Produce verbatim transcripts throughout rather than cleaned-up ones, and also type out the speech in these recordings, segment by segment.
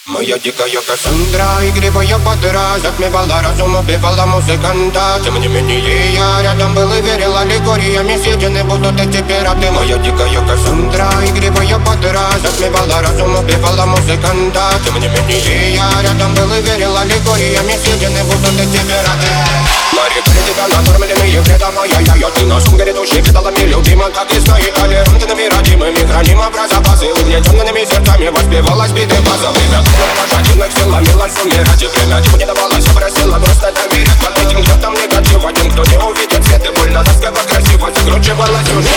Моя дикая Кассандра, игривая подра, затмевала разум, убивала музыканта. Тем не менее я рядом был и верил, аллегориями съедены будут эти пираты. Моя дикая Кассандра, игривая подра, затмевала разум, убивала музыканта. Тем не менее я рядом был и верил, аллегориями съедены будут эти пираты. Нарекали тебя накормленные вреда моя я, ты на сумке грядущий предалами любима, как и сна и толерантными родимыми, хранима про запасы, угнетенными сердцами воспевалась биты база. Время пожатинных сил ломилась в уме ради время, тьму не давалась, просила просто доверять под этим гнетом негатив. Один, кто не увидит свет и больно ласково красиво закручивалась уже.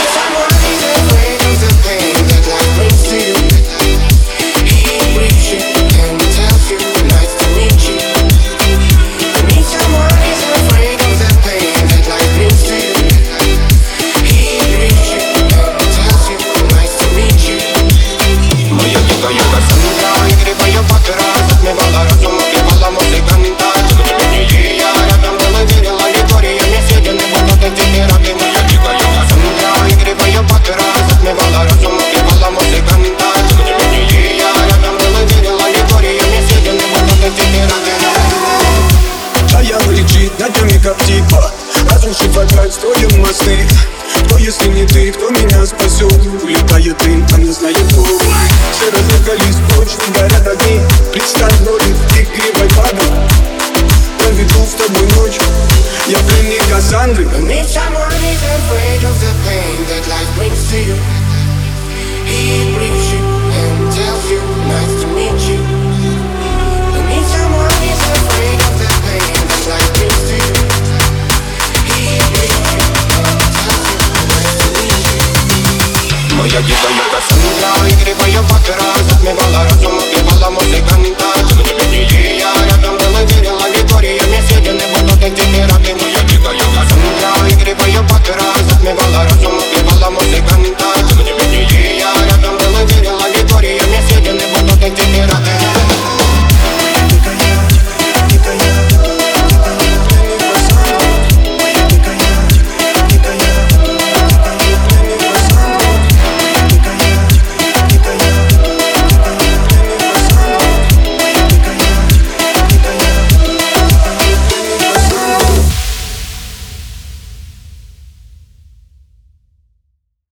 Как типа разрушив опять строим мосты. Кто, если не ты, кто меня спасет? Улетает дым, а не знает кто. Все разъехались прочь, не горят огни. Представь ноги, игривой падал. Проведу с тобой ночь, я пленник Кассандры. If someone is afraid of the pain that life brings to you, he brings you and tells you nice to meet you. And if someone is afraid of the pain that life brings to you, моя дикая Кассандра, игривая подра, затмевала разум.